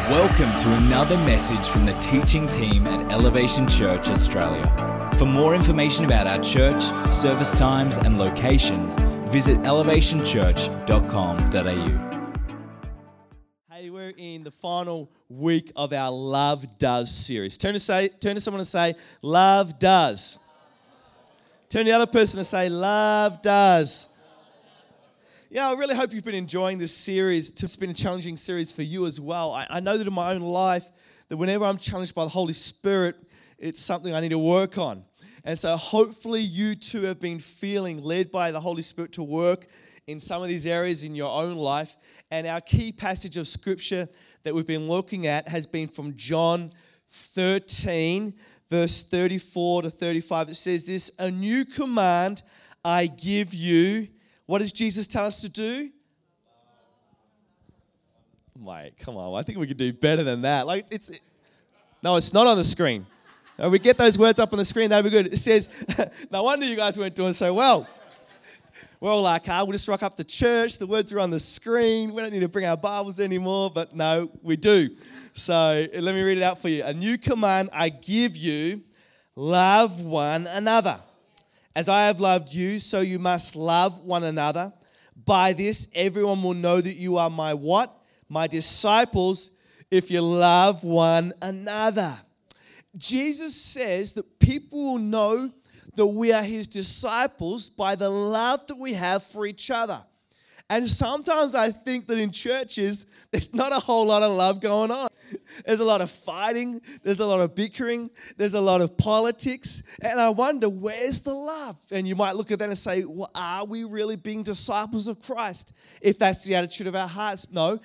Welcome to another message from the teaching team at Elevation Church Australia. For more information about our church, service times and locations, visit elevationchurch.com.au. Hey, we're in the final week of our Love Does series. Turn to someone and say, Love Does. Turn to the other person and say, Love Does. Yeah, I really hope you've been enjoying this series. It's been a challenging series for you as well. I know that in my own life, that whenever I'm challenged by the Holy Spirit, it's something I need to work on. And so hopefully you too have been feeling led by the Holy Spirit to work in some of these areas in your own life. And our key passage of Scripture that we've been looking at has been from John 13, verse 34 to 35. It says this, "A new command I give you." What does Jesus tell us to do? Wait, come on. I think we could do better than that. No, it's not on the screen. If we get those words up on the screen, that'd be good. It says, no wonder you guys weren't doing so well. We're all like, we'll just rock up to church. The words are on the screen. We don't need to bring our Bibles anymore. But no, we do. So let me read it out for you. "A new command I give you, love one another. As I have loved you, so you must love one another. By this, everyone will know that you are my what? My disciples, if you love one another." Jesus says that people will know that we are his disciples by the love that we have for each other. And sometimes I think that in churches, there's not a whole lot of love going on. There's a lot of fighting. There's a lot of bickering. There's a lot of politics. And I wonder, where's the love? And you might look at that and say, well, are we really being disciples of Christ? If that's the attitude of our hearts. No,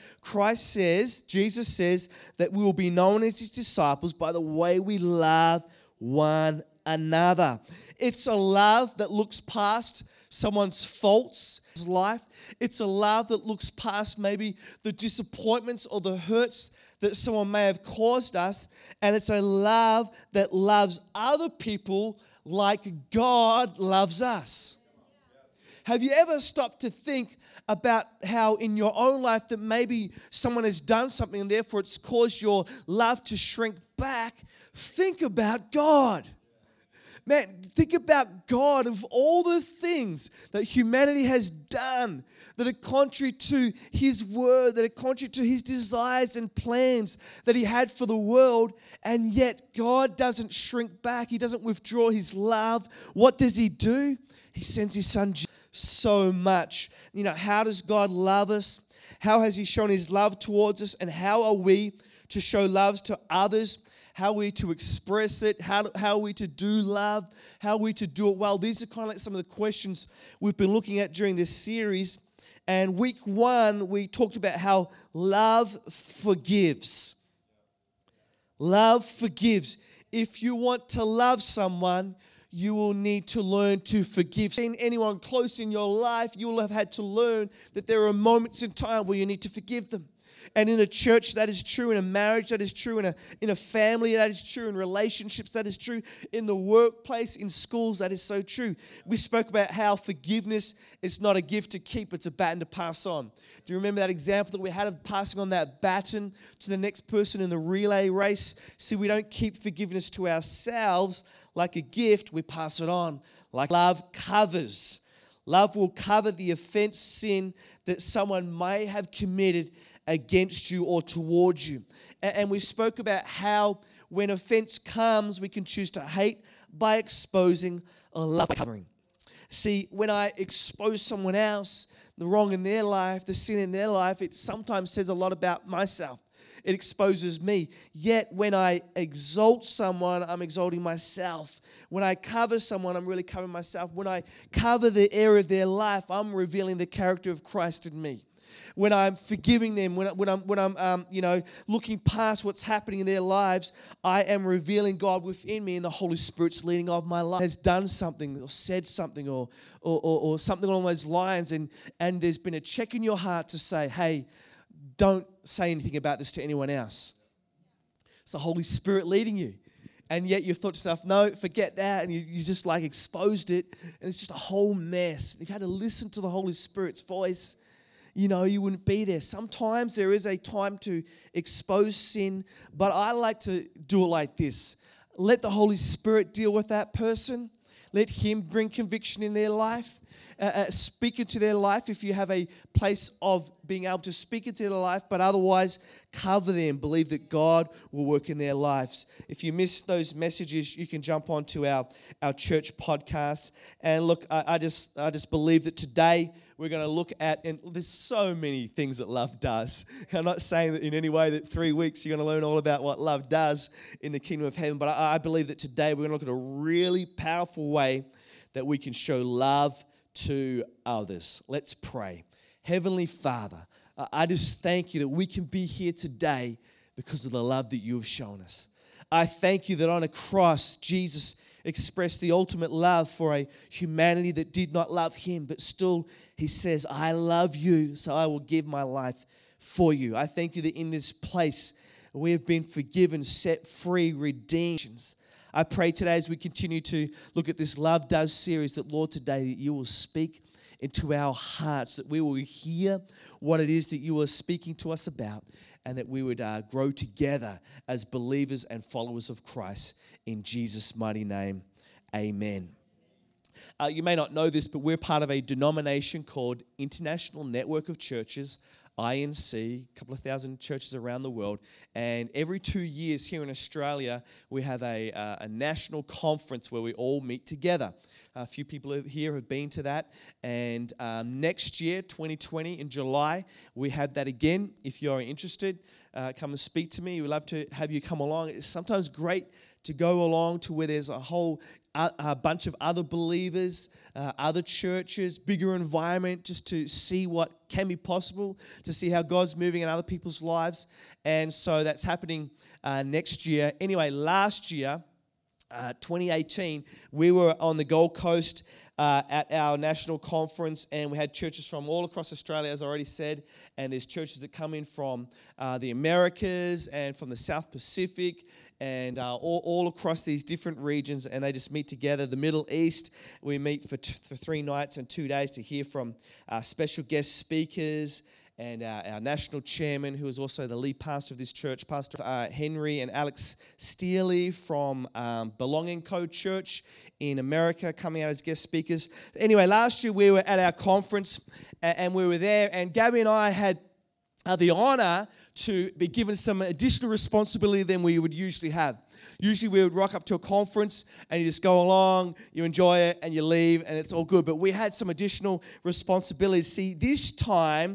Jesus says that we will be known as his disciples by the way we love one another. It's a love that looks past someone's faults in life. It's a love that looks past maybe the disappointments or the hurts that someone may have caused us. And it's a love that loves other people like God loves us. Have you ever stopped to think about how in your own life that maybe someone has done something and therefore it's caused your love to shrink back? Think about God. Man, think about God, of all the things that humanity has done that are contrary to his word, that are contrary to his desires and plans that he had for the world, and yet God doesn't shrink back. He doesn't withdraw his love. What does he do? He sends his son so much. You know, how does God love us? How has he shown his love towards us? And how are we to show love to others? How are we to express it? How are we to do love? How are we to do it well? These are kind of like some of the questions we've been looking at during this series. And week 1, we talked about how love forgives. Love forgives. If you want to love someone, you will need to learn to forgive. In anyone close in your life, you will have had to learn that there are moments in time where you need to forgive them. And in a church, that is true. In a marriage, that is true. In a family, that is true. In relationships, that is true. In the workplace, in schools, that is so true. We spoke about how forgiveness is not a gift to keep, it's a baton to pass on. Do you remember that example that we had of passing on that baton to the next person in the relay race? See, we don't keep forgiveness to ourselves like a gift. We pass it on like love covers. Love will cover the offense, sin that someone may have committed against you or towards you. And we spoke about how when offense comes, we can choose to hate by exposing or love by covering. See, when I expose someone else, the wrong in their life, the sin in their life, it sometimes says a lot about myself. It exposes me. Yet when I exalt someone, I'm exalting myself. When I cover someone, I'm really covering myself. When I cover the area of their life, I'm revealing the character of Christ in me. When I'm forgiving them, when I'm looking past what's happening in their lives, I am revealing God within me, and the Holy Spirit's leading of my life. Has done something or said something or something along those lines, and there's been a check in your heart to say, hey, don't say anything about this to anyone else. It's the Holy Spirit leading you. And yet you've thought to yourself, no, forget that. And you just like exposed it. And it's just a whole mess. You've had to listen to the Holy Spirit's voice. you wouldn't be there. Sometimes there is a time to expose sin, but I like to do it like this. Let the Holy Spirit deal with that person. Let Him bring conviction in their life. Speak into their life if you have a place of being able to speak into their life, but otherwise cover them. Believe that God will work in their lives. If you miss those messages, you can jump onto our church podcast. And look, I just believe that today we're going to look at, and there's so many things that love does. I'm not saying that in any way that 3 weeks you're going to learn all about what love does in the kingdom of heaven, but I believe that today we're going to look at a really powerful way that we can show love to others. Let's pray. Heavenly Father, I just thank you that we can be here today because of the love that you have shown us. I thank you that on a cross, Jesus expressed the ultimate love for a humanity that did not love him, but still he says, I love you, so I will give my life for you. I thank you that in this place we have been forgiven, set free, redeemed. I pray today as we continue to look at this Love Does series that, Lord, today that you will speak into our hearts, that we will hear what it is that you are speaking to us about, and that we would grow together as believers and followers of Christ. In Jesus' mighty name, amen. You may not know this, but we're part of a denomination called International Network of Churches, INC, a couple of thousand churches around the world. And every 2 years here in Australia, we have a national conference where we all meet together. A few people here have been to that. And next year, 2020, in July, we have that again. If you're interested, come and speak to me. We'd love to have you come along. It's sometimes great to go along to where there's a bunch of other believers, other churches, bigger environment, just to see what can be possible, to see how God's moving in other people's lives. And so that's happening next year. Anyway, last year, 2018, we were on the Gold Coast at our national conference, and we had churches from all across Australia, as I already said, and there's churches that come in from the Americas and from the South Pacific, and all across these different regions, and they just meet together. The Middle East, we meet for 3 nights and 2 days to hear from special guest speakers, and our national chairman, who is also the lead pastor of this church, Pastor Henry and Alex Steely from Belonging Code Church in America, coming out as guest speakers. Anyway, last year we were at our conference, and we were there, and Gabby and I had the honor to be given some additional responsibility than we would usually have. Usually we would rock up to a conference and you just go along, you enjoy it, and you leave, and it's all good. But we had some additional responsibilities. See, this time,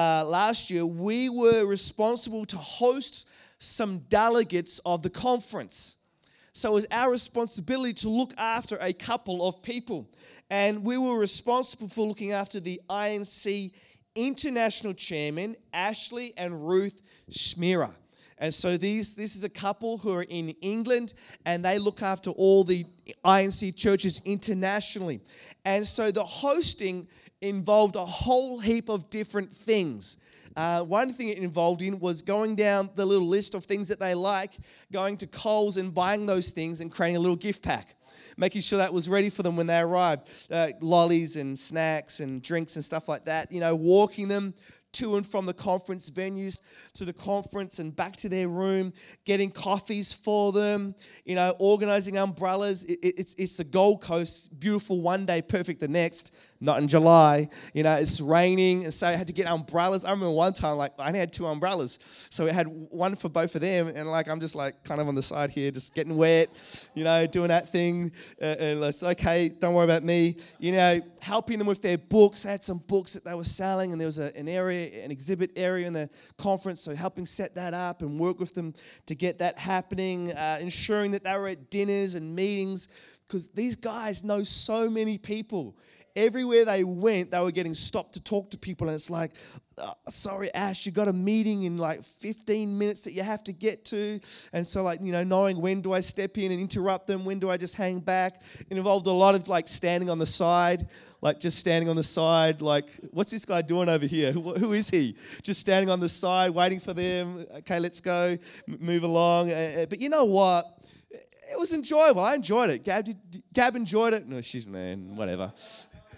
last year, we were responsible to host some delegates of the conference. So it was our responsibility to look after a couple of people. And we were responsible for looking after the INC International Chairman, Ashley and Ruth Schmierer. And so this is a couple who are in England, and they look after all the INC churches internationally. And so the hosting involved a whole heap of different things. One thing it involved in was going down the little list of things that they like, going to Coles and buying those things and creating a little gift pack, making sure that was ready for them when they arrived. Lollies and snacks and drinks and stuff like that. Walking them to and from the conference venues to the conference and back to their room, getting coffees for them, organizing umbrellas. It's the Gold Coast, beautiful one day, perfect the next. Not in July, it's raining, and so I had to get umbrellas. I remember one time, I only had 2 umbrellas, so I had one for both of them, and I'm just kind of on the side here, just getting wet, doing that thing, and it's okay, don't worry about me, helping them with their books. I had some books that they were selling, and there was an exhibit area in the conference, so helping set that up and work with them to get that happening, ensuring that they were at dinners and meetings, because these guys know so many people. Everywhere they went, they were getting stopped to talk to people, and it's like, sorry, Ash, you got a meeting in 15 minutes that you have to get to. And so knowing when do I step in and interrupt them, when do I just hang back. It involved a lot of standing on the side, just standing on the side, what's this guy doing over here? Who is he? Just standing on the side, waiting for them. Okay, let's go, move along. But you know what? It was enjoyable. I enjoyed it. Gab enjoyed it. No, whatever.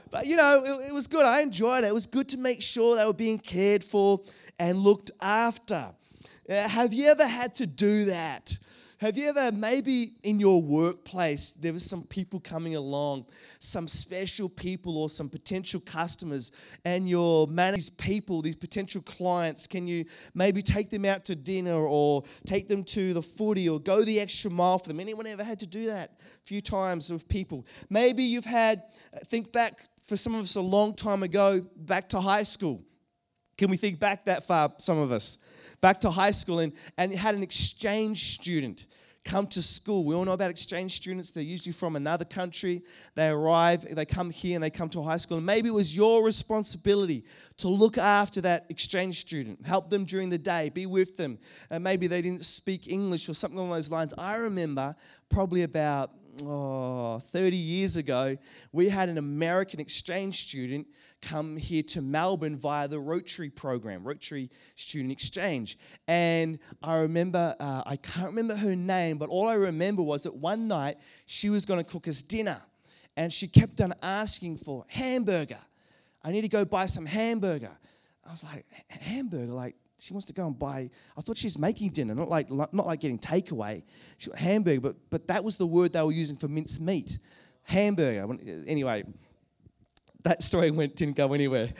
But, it was good. I enjoyed it. It was good to make sure they were being cared for and looked after. Have you ever had to do that? Have you ever, maybe in your workplace, there was some people coming along, some special people or some potential customers, and you're managing these people, these potential clients, can you maybe take them out to dinner or take them to the footy or go the extra mile for them? Anyone ever had to do that a few times with people? Maybe you've had, think back for some of us a long time ago, back to high school. Can we think back that far, some of us? Back to high school and had an exchange student come to school. We all know about exchange students. They're usually from another country. They arrive, they come here and they come to high school. And maybe it was your responsibility to look after that exchange student, help them during the day, be with them. And maybe they didn't speak English or something along those lines. I remember probably about 30 years ago, we had an American exchange student come here to Melbourne via the Rotary program, Rotary Student Exchange. And I remember, I can't remember her name, but all I remember was that one night she was going to cook us dinner. And she kept on asking for hamburger. I need to go buy some hamburger. I was like, hamburger? Like, she wants to go and buy, I thought she's making dinner, not like getting takeaway. She went, hamburger, but that was the word they were using for minced meat. Hamburger. Anyway, that story didn't go anywhere.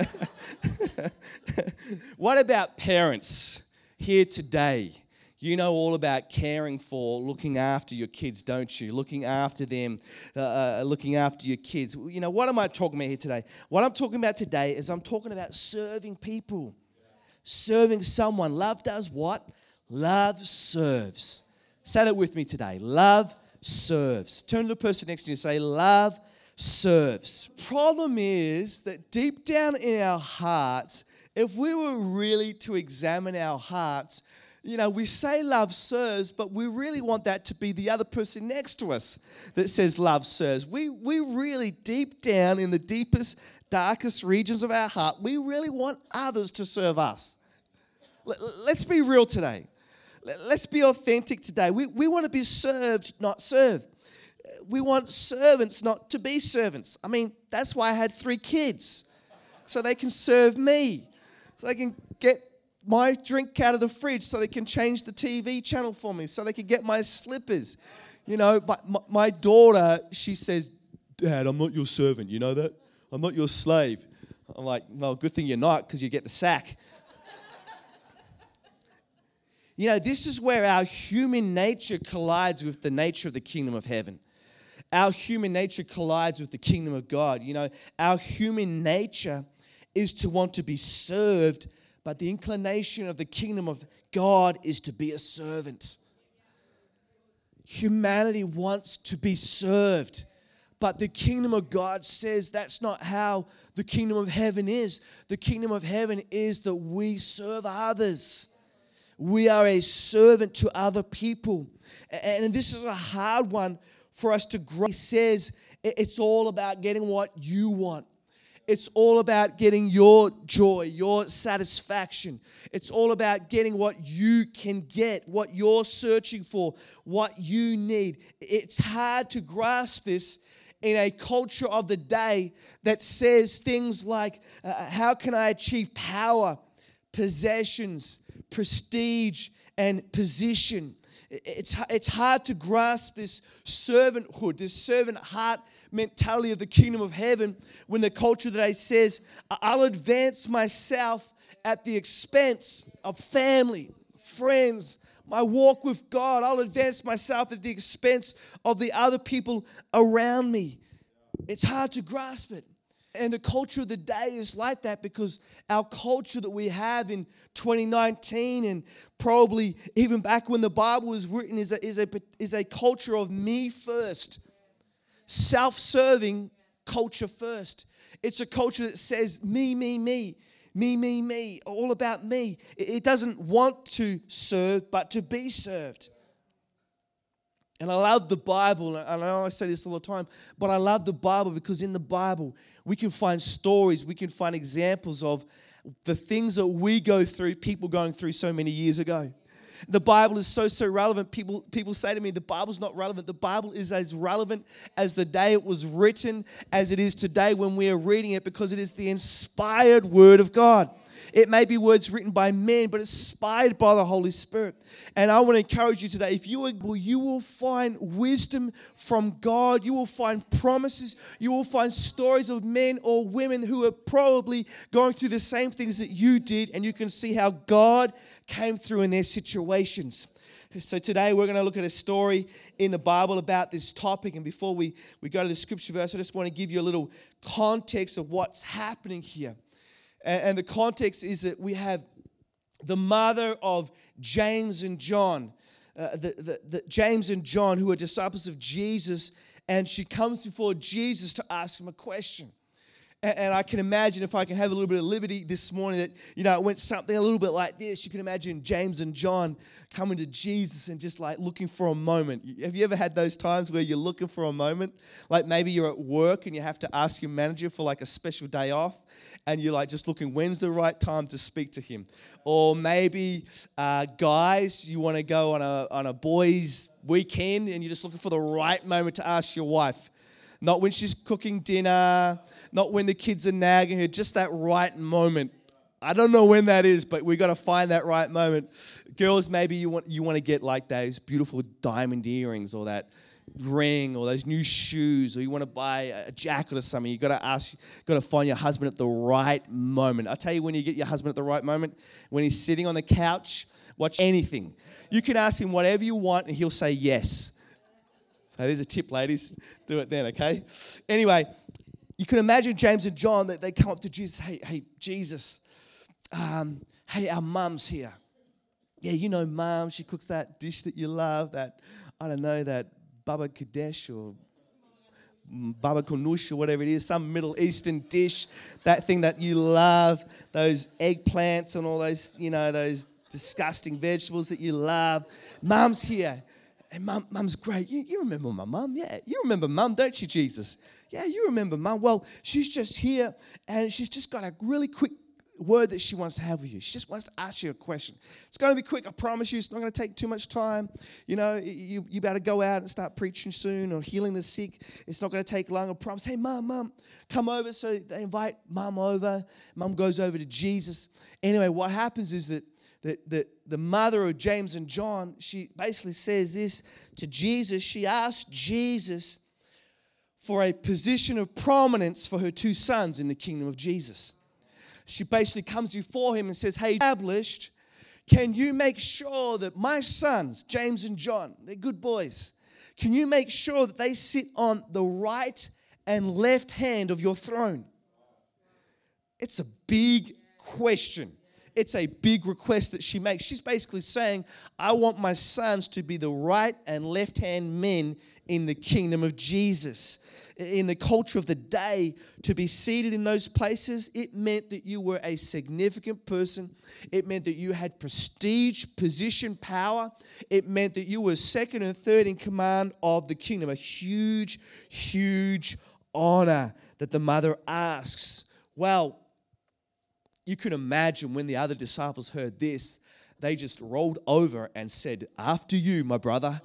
What about parents here today? You know all about caring for, looking after your kids, don't you? Looking after them, looking after your kids. What am I talking about here today? What I'm talking about today is I'm talking about serving people. Serving someone. Love does what? Love serves. Say that with me today. Love serves. Turn to the person next to you and say, love serves. Problem is that deep down in our hearts, if we were really to examine our hearts, we say love serves, but we really want that to be the other person next to us that says love serves. We really, deep down in the deepest, darkest regions of our heart, we really want others to serve us. Let's be real today. Let's be authentic today. We want to be served, not serve. We want servants not to be servants. I mean, that's why I had 3 kids, so they can serve me, so they can get my drink out of the fridge, so they can change the TV channel for me, so they can get my slippers. My daughter, she says, Dad, I'm not your servant. You know that? I'm not your slave. I'm like, well, good thing you're not, because you get the sack. This is where our human nature collides with the nature of the kingdom of heaven. Our human nature collides with the kingdom of God. Our human nature is to want to be served, but the inclination of the kingdom of God is to be a servant. Humanity wants to be served, but the kingdom of God says that's not how the kingdom of heaven is. The kingdom of heaven is that we serve others. We are a servant to other people. And this is a hard one for us to grow. He says it's all about getting what you want. It's all about getting your joy, your satisfaction. It's all about getting what you can get, what you're searching for, what you need. It's hard to grasp this in a culture of the day that says things like, how can I achieve power, possessions, prestige, and position? It's hard to grasp this servanthood, this servant heart mentality of the kingdom of heaven when the culture today says, I'll advance myself at the expense of family, friends, my walk with God. I'll advance myself at the expense of the other people around me. It's hard to grasp it. And the culture of the day is like that because our culture that we have in 2019 and probably even back when the Bible was written is a culture of me first. Self-serving culture first. It's a culture that says me, me, me, me, me, me, all about me. It doesn't want to serve, but to be served. And I love the Bible, and I know I say this all the time, but I love the Bible because in the Bible we can find stories, we can find examples of the things that we go through, people going through so many years ago. The Bible is so relevant. People say to me, the Bible's not relevant. The Bible is as relevant as the day it was written as it is today when we are reading it, because it is the inspired word of God. It may be words written by men, but it's inspired by the Holy Spirit. And I want to encourage you today, if you will find wisdom from God. You will find promises. You will find stories of men or women who are probably going through the same things that you did, and you can see how God came through in their situations. So today we're going to look at a story in the Bible about this topic. And before we go to the scripture verse, I just want to give you a little context of what's happening here. And the context is that we have the mother of James and John, the James and John, who are disciples of Jesus, and she comes before Jesus to ask him a question. And I can imagine, if I can have a little bit of liberty this morning, that, it went something a little bit like this. You can imagine James and John coming to Jesus and just like looking for a moment. Have you ever had those times where you're looking for a moment? Like maybe you're at work and you have to ask your manager for like a special day off, and you're like just looking, when's the right time to speak to him? Or maybe guys, you want to go on a boys' weekend and you're just looking for the right moment to ask your wife. Not when she's cooking dinner, not when the kids are nagging her, just that right moment. I don't know when that is, but we got to find that right moment. Girls, maybe you want to get like those beautiful diamond earrings, or that ring, or those new shoes, or you want to buy a jacket or something. You got to find your husband at the right moment. I'll tell you when you get your husband at the right moment, when he's sitting on the couch, watch anything. You can ask him whatever you want and he'll say yes. So there's a tip, ladies. Do it then, okay? Anyway, you can imagine James and John, that they come up to Jesus. Hey, Jesus, hey, our mum's here. Yeah, mum, she cooks that dish that you love, that Baba Kadesh or Baba Kunush or whatever it is, some Middle Eastern dish, that thing that you love, those eggplants and all those, those disgusting vegetables that you love. Mum's here. And mum's great. You remember my mum? Yeah, you remember mum, don't you, Jesus? Yeah, you remember mum. Well, she's just here, and she's just got a really quick word that she wants to have with you. She just wants to ask you a question. It's going to be quick, I promise you. It's not going to take too much time. You better go out and start preaching soon, or healing the sick. It's not going to take long, I promise. Hey, mum, come over. So they invite mum over. Mum goes over to Jesus. Anyway, what happens is that the mother of James and John, she basically says this to Jesus. She asked Jesus for a position of prominence for her two sons in the kingdom of Jesus. She basically comes before him and says, hey, established, can you make sure that my sons, James and John, they're good boys, can you make sure that they sit on the right and left hand of your throne? It's a big question. It's a big request that she makes. She's basically saying, I want my sons to be the right and left-hand men in the kingdom of Jesus. In the culture of the day, to be seated in those places, it meant that you were a significant person. It meant that you had prestige, position, power. It meant that you were second and third in command of the kingdom. A huge, huge honor that the mother asks. Well, you can imagine when the other disciples heard this, they just rolled over and said, after you, my brother.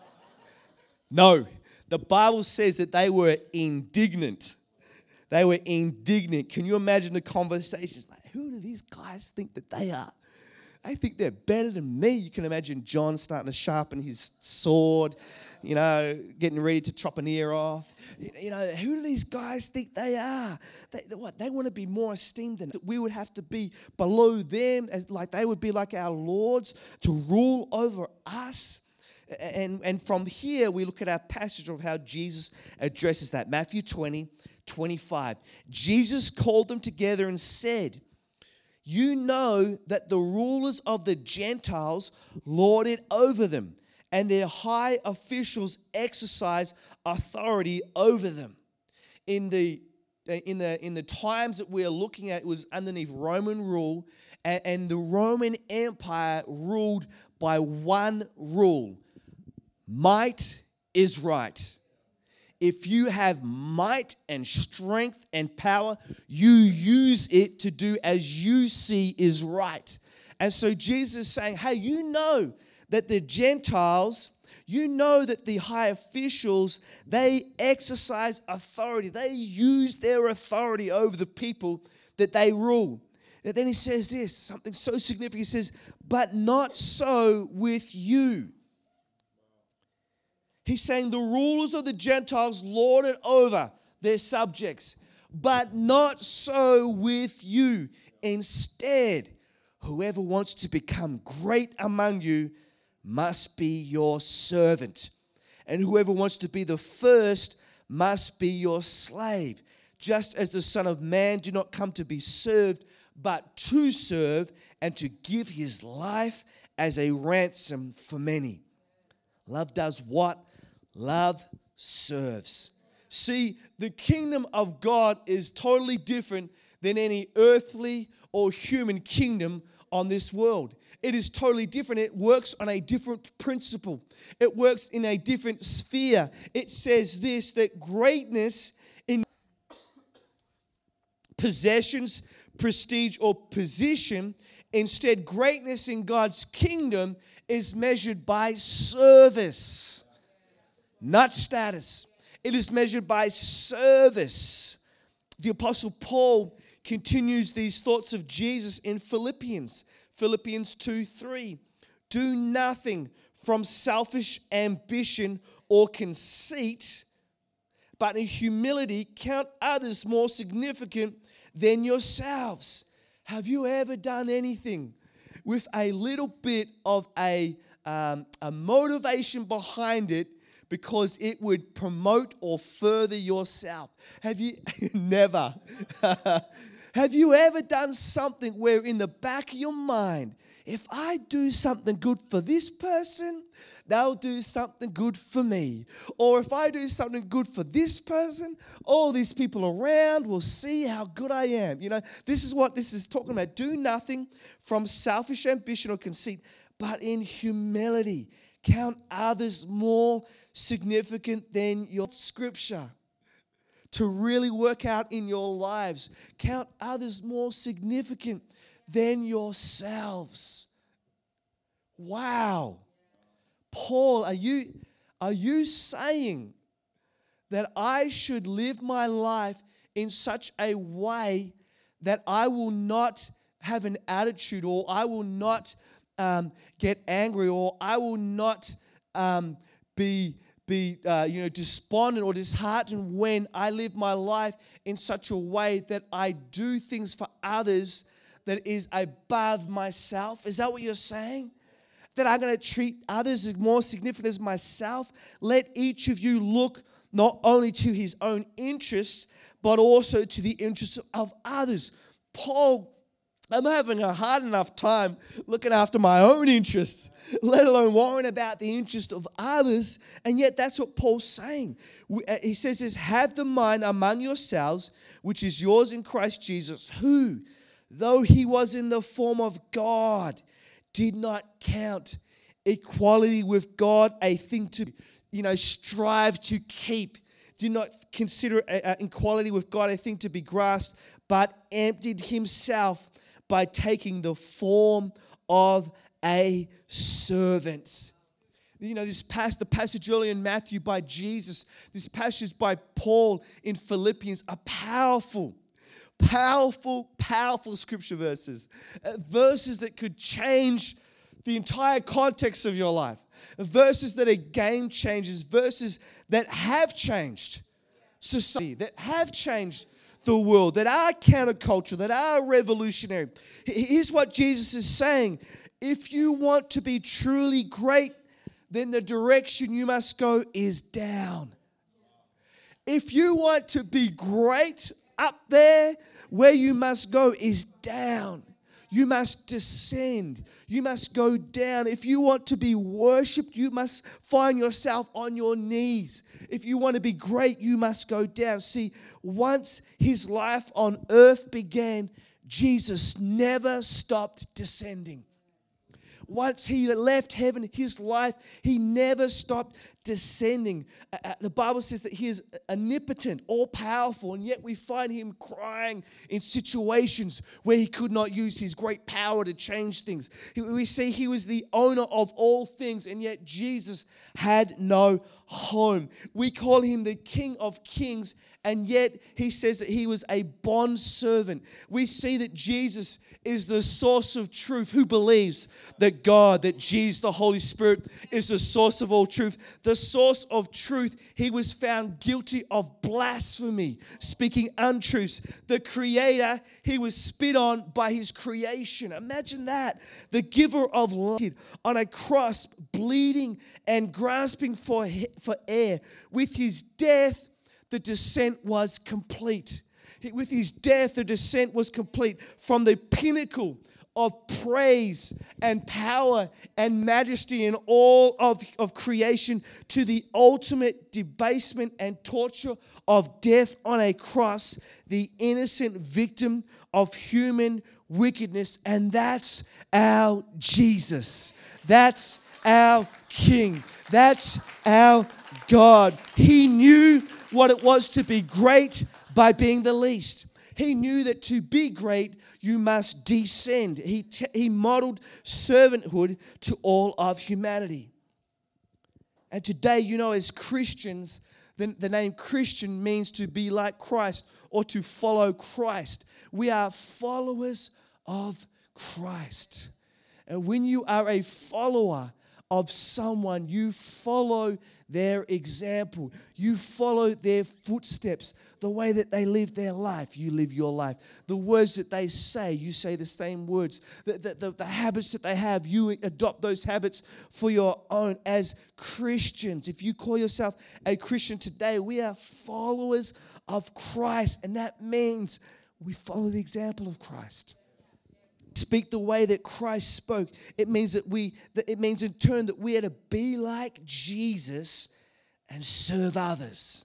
No, the Bible says that they were indignant. They were indignant. Can you imagine the conversations? Like, who do these guys think that they are? They think they're better than me. You can imagine John starting to sharpen his sword, getting ready to chop an ear off. Who do these guys think they are? They want to be more esteemed than we would have to be below them, as like they would be like our lords to rule over us. And from here, we look at our passage of how Jesus addresses that. Matthew 20:25. Jesus called them together and said, you know that the rulers of the Gentiles lord it over them, and their high officials exercise authority over them. In the times that we are looking at, it was underneath Roman rule, and the Roman Empire ruled by one rule. Might is right. If you have might and strength and power, you use it to do as you see is right. And so Jesus is saying, hey, you know that the Gentiles, you know that the high officials, they exercise authority. They use their authority over the people that they rule. And then he says this, something so significant. He says, but not so with you. He's saying the rulers of the Gentiles lord it over their subjects, but not so with you. Instead, whoever wants to become great among you must be your servant. And whoever wants to be the first must be your slave. Just as the Son of Man did not come to be served, but to serve and to give his life as a ransom for many. Love does what? Love serves. See, the kingdom of God is totally different than any earthly or human kingdom on this world. It is totally different. It works on a different principle. It works in a different sphere. It says this, that greatness in possessions, prestige, or position, instead, greatness in God's kingdom is measured by service, not status. It is measured by service. The Apostle Paul continues these thoughts of Jesus in Philippians 2:3. Do nothing from selfish ambition or conceit, but in humility count others more significant than yourselves. Have you ever done anything with a little bit of a motivation behind it because it would promote or further yourself? Have you never? Have you ever done something where in the back of your mind, if I do something good for this person, they'll do something good for me. Or if I do something good for this person, all these people around will see how good I am. You know, this is what this is talking about. Do nothing from selfish ambition or conceit, but in humility. Count others more significant than your scripture. To really work out in your lives, count others more significant than yourselves. Wow. Paul, are you saying that I should live my life in such a way that I will not have an attitude, or I will not get angry, or I will not be despondent or disheartened when I live my life in such a way that I do things for others that is above myself? Is that what you're saying? That I'm going to treat others as more significant as myself? Let each of you look not only to his own interests, but also to the interests of others. Paul, I'm having a hard enough time looking after my own interests, let alone worrying about the interest of others. And yet that's what Paul's saying. He says this, have the mind among yourselves, which is yours in Christ Jesus, who, though he was in the form of God, did not count equality with God a thing to, strive to keep. Did not consider equality with God a thing to be grasped, but emptied himself by taking the form of a servant. The passage earlier in Matthew by Jesus, this passage by Paul in Philippians are powerful scripture verses. Verses that could change the entire context of your life. Verses that are game changers. Verses that have changed society, that have changed the world, that are counterculture, that are revolutionary. Here's what Jesus is saying. If you want to be truly great, then the direction you must go is down. If you want to be great, up there, where you must go is down. You must descend. You must go down. If you want to be worshipped, you must find yourself on your knees. If you want to be great, you must go down. See, once his life on earth began, Jesus never stopped descending. once he left heaven, his life, he never stopped descending. The Bible says that he is omnipotent, all-powerful, and yet we find him crying in situations where he could not use his great power to change things. We see he was the owner of all things, and yet Jesus had no home. We call him the King of Kings, and yet he says that he was a bond servant. We see that Jesus is the source of truth. Who believes that God, that Jesus, the Holy Spirit, is the source of all truth? The source of truth. He was found guilty of blasphemy, speaking untruths. The Creator, he was spit on by his creation. Imagine that. The giver of life on a cross, bleeding and grasping for air. With his death, the descent was complete. With his death, the descent was complete from the pinnacle of praise and power and majesty in all of creation to the ultimate debasement and torture of death on a cross, the innocent victim of human wickedness. And that's our Jesus. That's our King. That's our God. He knew what it was to be great by being the least. He knew that to be great, you must descend. He modeled servanthood to all of humanity. And today, as Christians, the name Christian means to be like Christ or to follow Christ. We are followers of Christ. And when you are a follower of someone, you follow their example. You follow their footsteps. The way that they live their life, you live your life. The words that they say, you say the same words. The habits that they have, you adopt those habits for your own. As Christians, if you call yourself a Christian today, we are followers of Christ. And that means we follow the example of Christ. Speak the way that Christ spoke. It means it means in turn that we are to be like Jesus and serve others.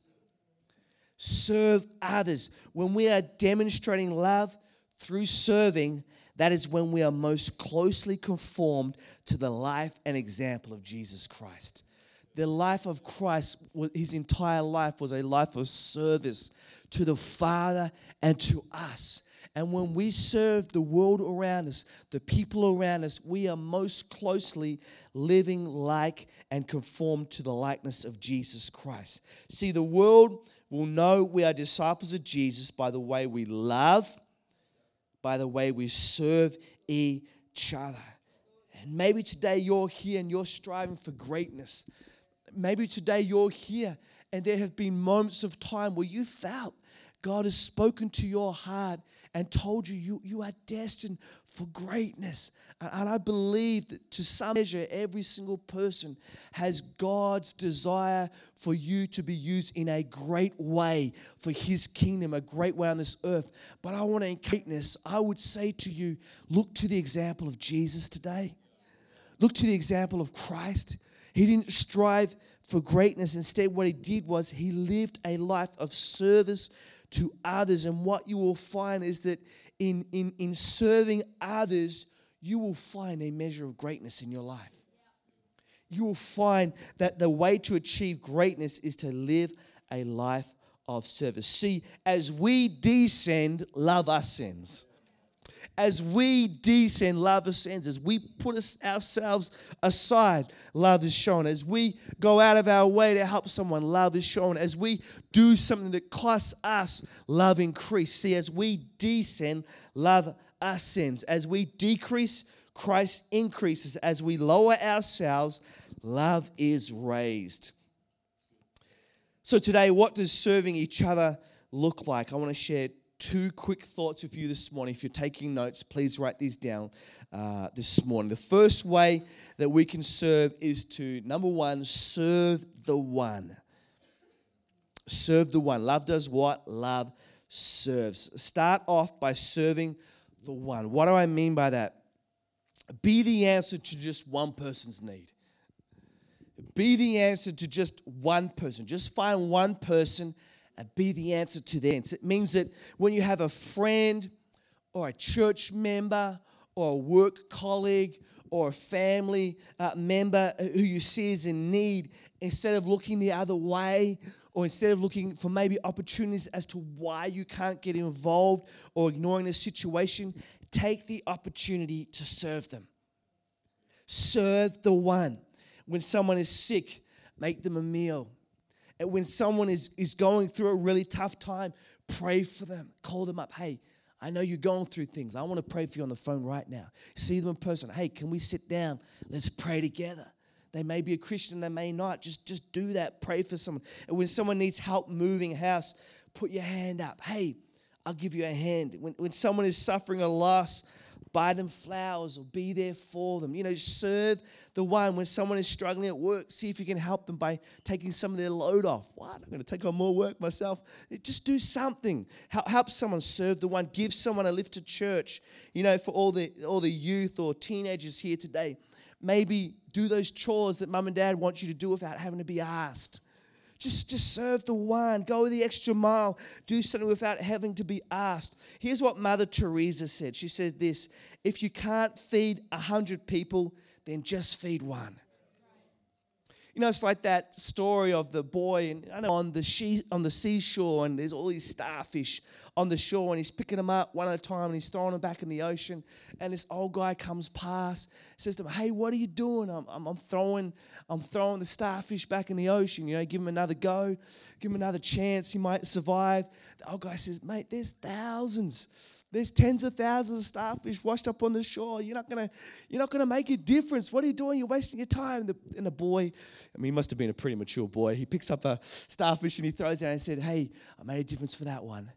Serve others. When we are demonstrating love through serving, that is when we are most closely conformed to the life and example of Jesus Christ. The life of Christ, his entire life was a life of service to the Father and to us. And when we serve the world around us, the people around us, we are most closely living like and conformed to the likeness of Jesus Christ. See, the world will know we are disciples of Jesus by the way we love, by the way we serve each other. And maybe today you're here and you're striving for greatness. Maybe today you're here and there have been moments of time where you felt God has spoken to your heart and told you are destined for greatness. And I believe that to some measure, every single person has God's desire for you to be used in a great way for his kingdom, a great way on this earth. But I want to greatness. I would say to you, look to the example of Jesus today. Look to the example of Christ. He didn't strive for greatness. Instead, what he did was he lived a life of service to others. And what you will find is that in serving others, you will find a measure of greatness in your life. You will find that the way to achieve greatness is to live a life of service. See, as we descend, love ascends. As we descend, love ascends. As we put ourselves aside, love is shown. As we go out of our way to help someone, love is shown. As we do something that costs us, love increases. See, as we descend, love ascends. As we decrease, Christ increases. As we lower ourselves, love is raised. So today, what does serving each other look like? I want to share 2 quick thoughts with you this morning. If you're taking notes, please write these down this morning. The first way that we can serve is to, number 1, serve the one. Serve the one. Love does what? Love serves. Start off by serving the one. What do I mean by that? Be the answer to just one person's need. Be the answer to just one person. Just find one person and be the answer to their needs. It means that when you have a friend or a church member or a work colleague or a family member who you see is in need, instead of looking the other way, or instead of looking for maybe opportunities as to why you can't get involved or ignoring the situation, take the opportunity to serve them. Serve the one. When someone is sick, make them a meal. And when someone is going through a really tough time, pray for them. Call them up. Hey, I know you're going through things. I want to pray for you on the phone right now. See them in person. Hey, can we sit down? Let's pray together. They may be a Christian, they may not. Just do that. Pray for someone. And when someone needs help moving house, put your hand up. Hey, I'll give you a hand. When someone is suffering a loss, buy them flowers or be there for them. Serve the one. When someone is struggling at work, see if you can help them by taking some of their load off. What? I'm going to take on more work myself. Just do something. Help someone. Serve the one. Give someone a lift to church. For all the youth or teenagers here today, maybe do those chores that mum and dad want you to do without having to be asked. Just serve the one. Go the extra mile. Do something without having to be asked. Here's what Mother Teresa said. She said this: if you can't feed 100 people, then just feed one. It's like that story of the boy on the seashore, and there's all these starfish on the shore, and he's picking them up one at a time, and he's throwing them back in the ocean. And this old guy comes past, says to him, "Hey, what are you doing?" I'm throwing the starfish back in the ocean. Give him another go, give him another chance. He might survive. The old guy says, "Mate, there's thousands. There's tens of thousands of starfish washed up on the shore. You're not gonna make a difference. What are you doing? You're wasting your time." And the boy, he must have been a pretty mature boy. He picks up a starfish and he throws it out and said, "Hey, I made a difference for that one."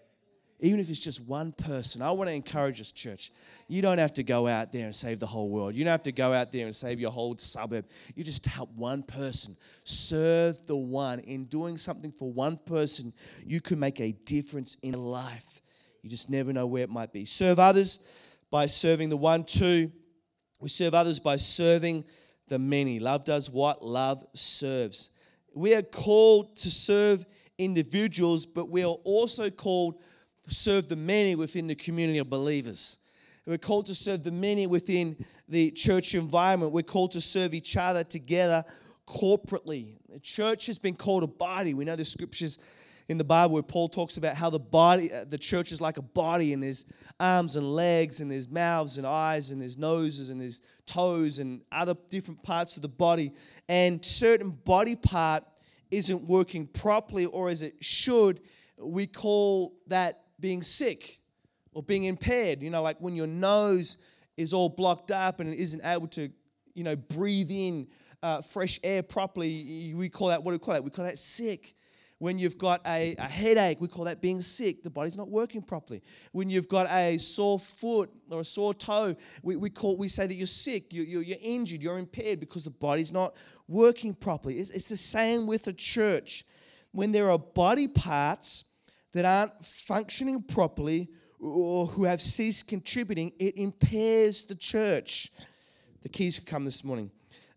Even if it's just one person. I want to encourage us, church. You don't have to go out there and save the whole world. You don't have to go out there and save your whole suburb. You just help one person. Serve the one. In doing something for one person, you can make a difference in life. You just never know where it might be. Serve others by serving the one. 2, we serve others by serving the many. Love does what? Love serves. We are called to serve individuals, but we are also called to serve the many within the community of believers. We're called to serve the many within the church environment. We're called to serve each other together corporately. The church has been called a body. We know the scriptures in the Bible where Paul talks about how the church is like a body, and there's arms and legs, and there's mouths and eyes, and there's noses, and there's toes, and other different parts of the body. And certain body part isn't working properly or as it should, we call that being sick or being impaired. Like when your nose is all blocked up and it isn't able to, breathe in fresh air properly, we call that, what do we call that? We call that sick. When you've got a headache, we call that being sick. The body's not working properly. When you've got a sore foot or a sore toe, we say that you're sick, you're injured, you're impaired because the body's not working properly. It's the same with a church. When there are body parts that aren't functioning properly or who have ceased contributing, it impairs the church. The keys could come this morning.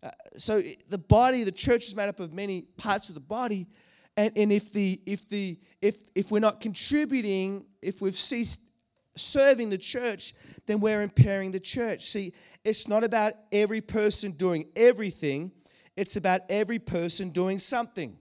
So the church is made up of many parts of the body. And if we're not contributing, if we've ceased serving the church, then we're impairing the church. See, it's not about every person doing everything. It's about every person doing something.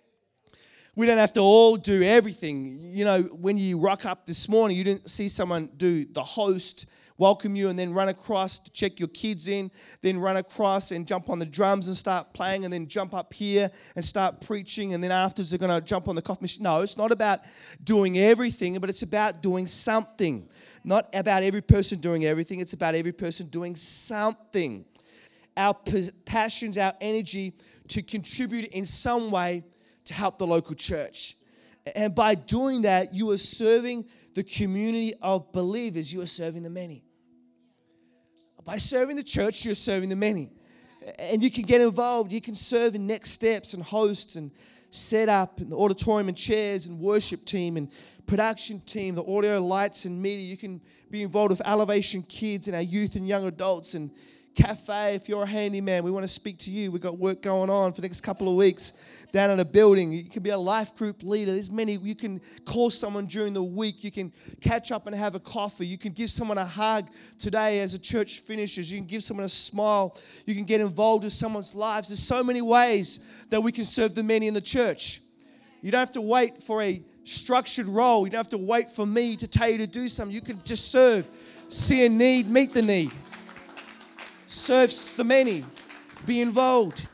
We don't have to all do everything. When you rock up this morning, you didn't see someone do the host, welcome you, and then run across to check your kids in, then run across and jump on the drums and start playing, and then jump up here and start preaching, and then afterwards they're going to jump on the coffee machine. No, it's not about doing everything, but it's about doing something. Not about every person doing everything. It's about every person doing something. Our passions, our energy to contribute in some way to help the local church. And by doing that, you are serving the community of believers. You are serving the many. By serving the church, you're serving the many. And you can get involved. You can serve in next steps and hosts and set up in the auditorium and chairs and worship team and production team, the audio, lights and media. You can be involved with Elevation Kids and our youth and young adults and cafe, if you're a handyman, we want to speak to you. We've got work going on for the next couple of weeks down in a building. You can be a life group leader. There's many. You can call someone during the week. You can catch up and have a coffee. You can give someone a hug today as a church finishes. You can give someone a smile. You can get involved with someone's lives. There's so many ways that we can serve the many in the church. You don't have to wait for a structured role. You don't have to wait for me to tell you to do something. You can just serve, see a need, meet the need. Serve the many. Be involved.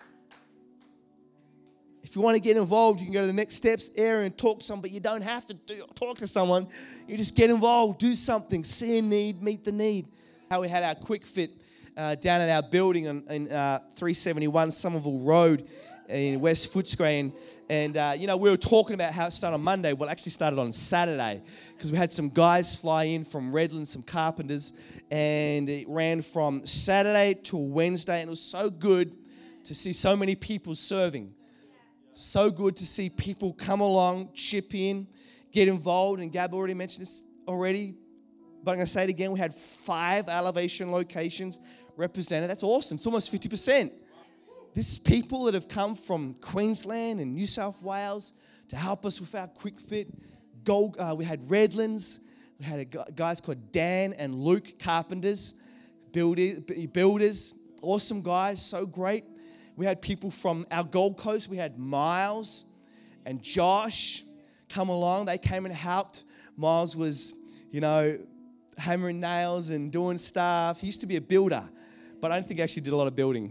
If you want to get involved, you can go to the next steps area and talk to someone, but you don't have to talk to someone. You just get involved, do something, see a need, meet the need. How we had our quick fit down at our building in 371 Somerville Road in West Footscray. And we were talking about how it started on Monday. Well, it actually started on Saturday because we had some guys fly in from Redlands, some carpenters, and it ran from Saturday to Wednesday, and it was so good to see so many people serving. So good to see people come along, chip in, get involved, and Gab already mentioned this already, but I'm going to say it again. We had 5 Elevation locations represented. That's awesome. It's almost 50%. This is people that have come from Queensland and New South Wales to help us with our quick fit. We had Redlands. We had guys called Dan and Luke Carpenters, builders, awesome guys, so great. We had people from our Gold Coast. We had Miles and Josh come along. They came and helped. Miles was, hammering nails and doing stuff. He used to be a builder, but I don't think he actually did a lot of building.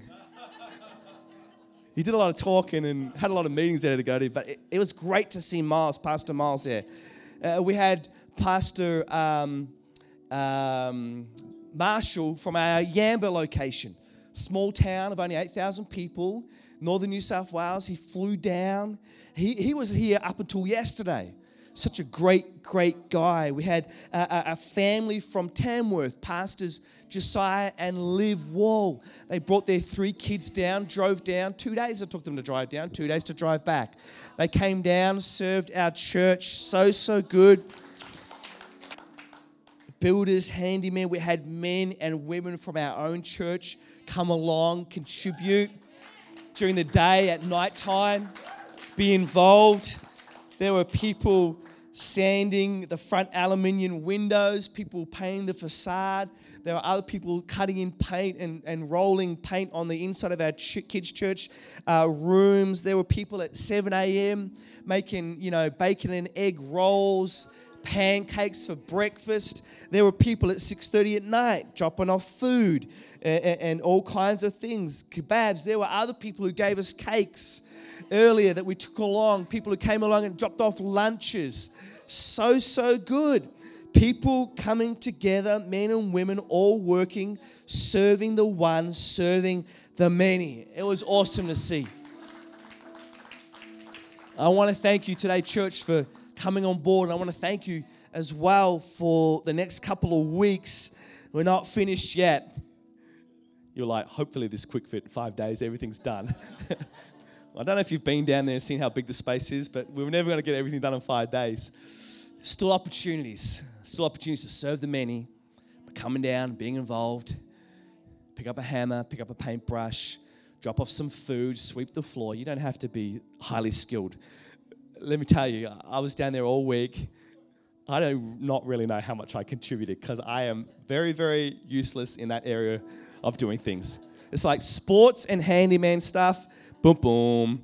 He did a lot of talking and had a lot of meetings there to go to, but it was great to see Pastor Miles there. We had Pastor Marshall from our Yamba location, small town of only 8,000 people, northern New South Wales. He flew down. He was here up until yesterday. Such a great, great guy. We had a family from Tamworth, Pastors Josiah and Liv Wall. They brought their 3 kids down, drove down. 2 days it took them to drive down, 2 days to drive back. They came down, served our church. So good. Builders, handymen. We had men and women from our own church come along, contribute during the day, at night time, be involved. There were people sanding the front aluminium windows, people painting the facade. There were other people cutting in paint and rolling paint on the inside of our kids' church rooms. There were people at 7 a.m. making, bacon and egg rolls, pancakes for breakfast. There were people at 6:30 at night dropping off food and all kinds of things, kebabs. There were other people who gave us cakes earlier that we took along, people who came along and dropped off lunches. So good. People coming together, men and women, all working, serving the one, serving the many. It was awesome to see. I want to thank you today, church, for coming on board. And I want to thank you as well for the next couple of weeks. We're not finished yet. You're like, hopefully this quick fit, 5 days, everything's done. I don't know if you've been down there and seen how big the space is, but we're never going to get everything done in 5 days. Still opportunities to serve the many, but coming down, being involved, pick up a hammer, pick up a paintbrush, drop off some food, sweep the floor. You don't have to be highly skilled. Let me tell you, I was down there all week. I do not really know how much I contributed because I am very, very useless in that area of doing things. It's like sports and handyman stuff. Boom, boom.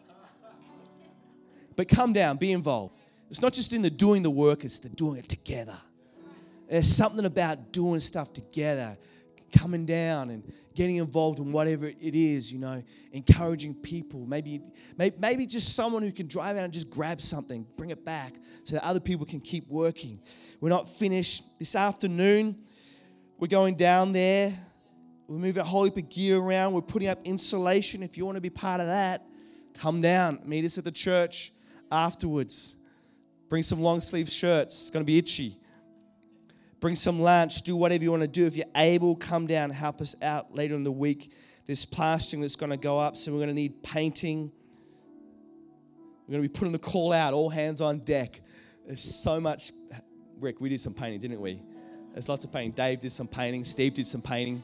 But come down, be involved. It's not just in the doing the work, it's the doing it together. There's something about doing stuff together, coming down and getting involved in whatever it is, encouraging people. Maybe just someone who can drive out and just grab something, bring it back so that other people can keep working. We're not finished. This afternoon, we're going down there. We're moving a whole heap of gear around. We're putting up insulation. If you want to be part of that, come down. Meet us at the church afterwards. Bring some long sleeve shirts. It's going to be itchy. Bring some lunch. Do whatever you want to do. If you're able, come down. Help us out later in the week. There's plastering that's going to go up, so we're going to need painting. We're going to be putting the call out. All hands on deck. There's so much. Rick, we did some painting, didn't we? There's lots of painting. Dave did some painting. Steve did some painting.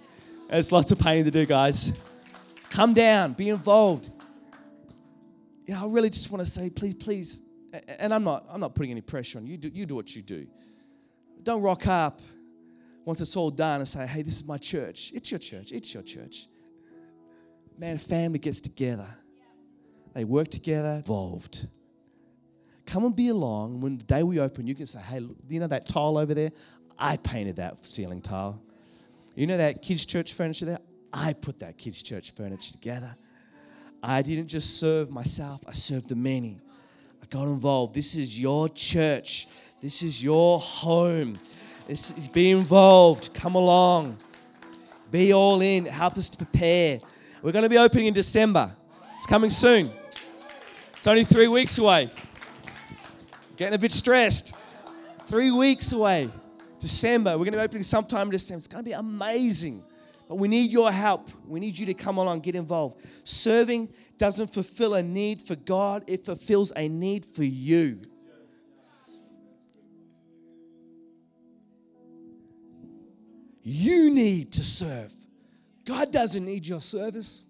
There's lots of painting to do, guys. Come down, be involved. You know, I really just want to say, please, and I'm not putting any pressure on you. You do what you do. Don't rock up once it's all done and say, hey, this is my church. It's your church. It's your church. Man, a family gets together. They work together, involved. Come and be along. When the day we open, you can say, hey, you know that tile over there? I painted that ceiling tile. You know that kids' church furniture there? I put that kids' church furniture together. I didn't just serve myself. I served the many. I got involved. This is your church. This is your home. Be involved. Come along. Be all in. Help us to prepare. We're going to be opening in December. It's coming soon. It's only 3 weeks away. Getting a bit stressed. 3 weeks away. December. We're going to be opening sometime in December. It's going to be amazing. But we need your help. We need you to come along, get involved. Serving doesn't fulfill a need for God. It fulfills a need for you. You need to serve. God doesn't need your service.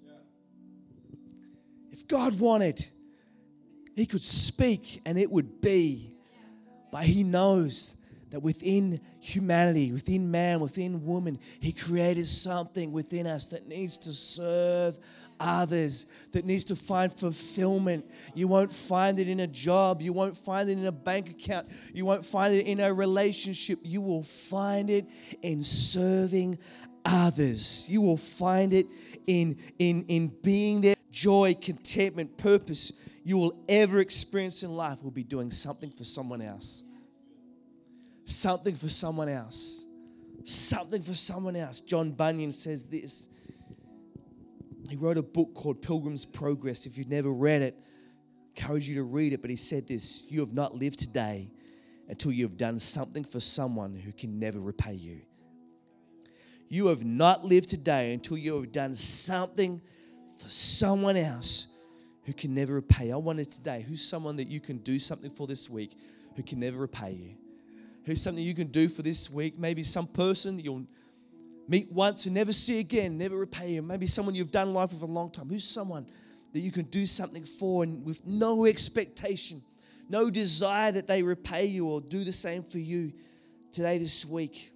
If God wanted, He could speak and it would be. But He knows that within humanity, within man, within woman, He created something within us that needs to serve others, that needs to find fulfillment. You won't find it in a job. You won't find it in a bank account. You won't find it in a relationship. You will find it in serving others. You will find it in being there. Joy, contentment, purpose you will ever experience in life will be doing something for someone else. Something for someone else. Something for someone else. John Bunyan says this. He wrote a book called Pilgrim's Progress. If you've never read it, I encourage you to read it. But he said this: you have not lived today until you have done something for someone who can never repay you. You have not lived today until you have done something for someone else who can never repay you. I wonder today, who's someone that you can do something for this week who can never repay you? Who's something you can do for this week? Maybe some person that you'll meet once and never see again, never repay you. Maybe someone you've done life with a long time. Who's someone that you can do something for and with no expectation, no desire that they repay you or do the same for you today, this week?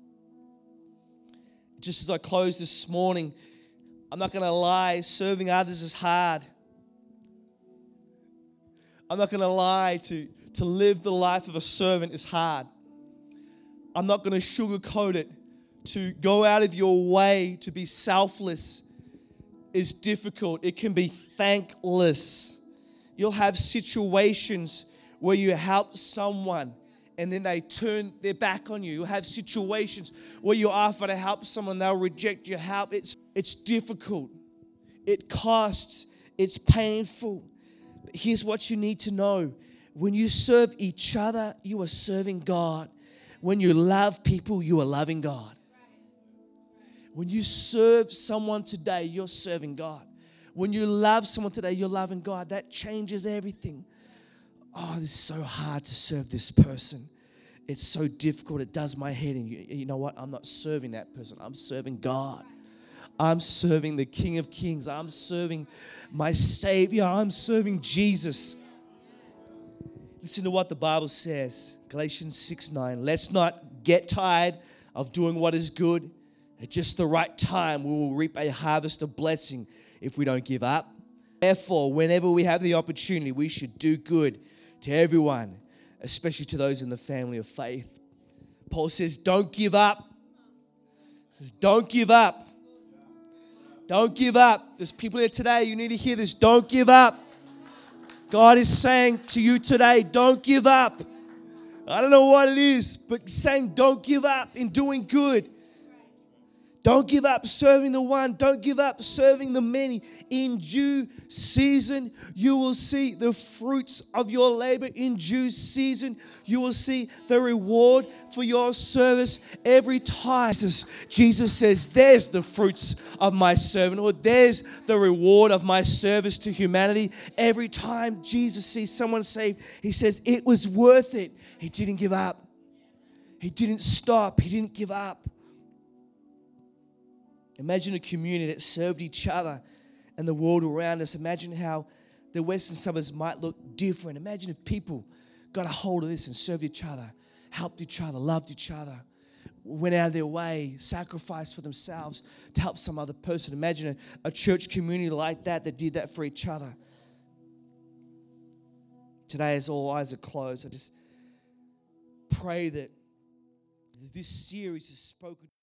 Just as I close this morning, I'm not going to lie, serving others is hard. I'm not going to lie, to live the life of a servant is hard. I'm not going to sugarcoat it. To go out of your way to be selfless is difficult. It can be thankless. You'll have situations where you help someone and then they turn their back on you. You'll have situations where you offer to help someone, they'll reject your help. It's difficult. It costs. It's painful. But here's what you need to know. When you serve each other, you are serving God. When you love people, you are loving God. When you serve someone today, you're serving God. When you love someone today, you're loving God. That changes everything. Oh, this is so hard to serve this person. It's so difficult. It does my head in. You know what? I'm not serving that person. I'm serving God. I'm serving the King of Kings. I'm serving my Savior. I'm serving Jesus. Listen to what the Bible says. Galatians 6:9. Let's not get tired of doing what is good. At just the right time, we will reap a harvest of blessing if we don't give up. Therefore, whenever we have the opportunity, we should do good to everyone, especially to those in the family of faith. Paul says, don't give up. He says, don't give up. Don't give up. There's people here today, you need to hear this. Don't give up. God is saying to you today, don't give up. I don't know what it is, but saying don't give up in doing good. Don't give up serving the one. Don't give up serving the many. In due season, you will see the fruits of your labor. In due season, you will see the reward for your service every time. Jesus says, there's the fruits of my servant, or there's the reward of my service to humanity. Every time Jesus sees someone saved, He says, it was worth it. He didn't give up. He didn't stop. He didn't give up. Imagine a community that served each other and the world around us. Imagine how the Western suburbs might look different. Imagine if people got a hold of this and served each other, helped each other, loved each other, went out of their way, sacrificed for themselves to help some other person. Imagine a church community like that did that for each other. Today, as all eyes are closed, I just pray that this series has spoken